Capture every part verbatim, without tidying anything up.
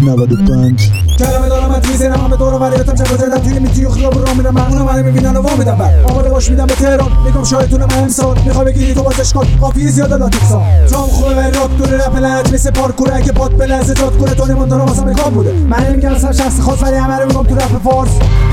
نود و پنج کلمه دارم من توی ذهنم همه دورم ولیتم جبا زدم توی میتی و خیابون راه میرم مهمونم منو میبینن و وا میدم بر آماده باش میدم به تهران میگم شاهدتونم امسال میخوای بگیری تو بازش کن قافیه زیاده لاتیکسا تام خوبه راک دوره رپ لعنت مثل پارکور اگه پات بلرزه جات کنه تونی مونتانا واسه میکام بوده من نمیگم اصلا شخص خاص ولی همه رو میگم تو رپ فارس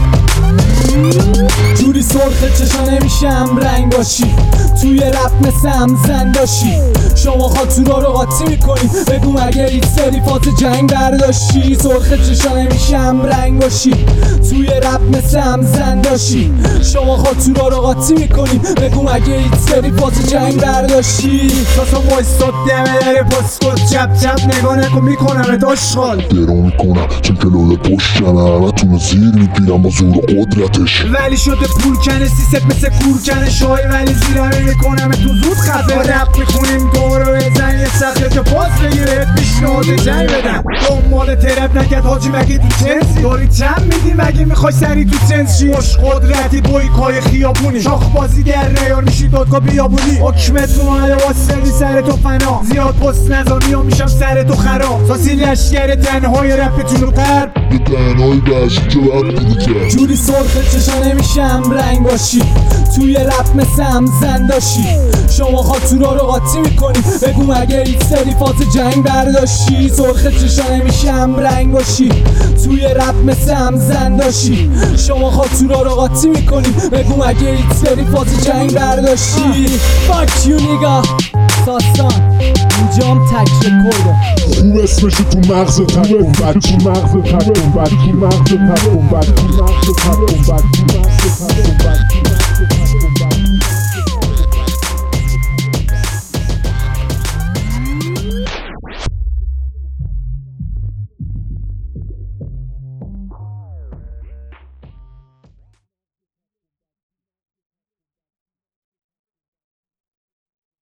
جوری سرخ چشا نمیشم رنگ باشی توی رپ مثل همزن داشی شما خاطورا رو قاطی میکنی بگو مگه هیچ سری فاز جنگ برداشتی سرخ چشا نمیشم رنگ باشی توی رپ مثل همزن داشی شما خاطورا رو قاطی میکنی بگو مگه هیچ سری فاز جنگ برداشتی ساسا وایستاد دمه داره پاسکوت چپ چپ نگاه نکن میکنم داشخال درو میکنم چون که لوله پشتمه همه تونو زیر میگیرم با زور و قدرتش ولی شده پول کنه سیست مثل کور کنه شای ولی زیرمه میکنم تو زود خفه رپ میخونیم دورو بزن یه سخیه که پاس بگیره پیشنهاد جنگ بدن دنبال ترپ نکرد حاجی مگه تو جنسی داری چند میدی مگه میخوای سری تو جنس شی خوش قدرتی بویکای خیابونی شاخ بازی در ریان میشی دادگاه بیابونی حکمت اومده واسه سر تو فنا زیاد پست نزار میام میشم سر تو خراب ساسی لشگر تنهای رپ تو غرب یه تنهایی بشی که وقت بودی کرد جوری سرخ چشا نمیشم رنگ باشی توی رپ مثل همزن داشی شما خاطورا رو قاطی میکنی بگو مگه هیچ سری فاز جنگ برداشتی سرخ چشا نمیشم رنگ باشی توی رپ مثل همزن داشی شما خاطورا رو قاطی میکنی بگو مگه هیچ سری فاز جنگ برداشتی فاک یو نیگا ساستان اینجام تک رکورده خوب اسمشو تو مغز تکون بد تو مغز تکون بد تو مغز تکون بد تو مغز تکون بد تو مغز تکون بد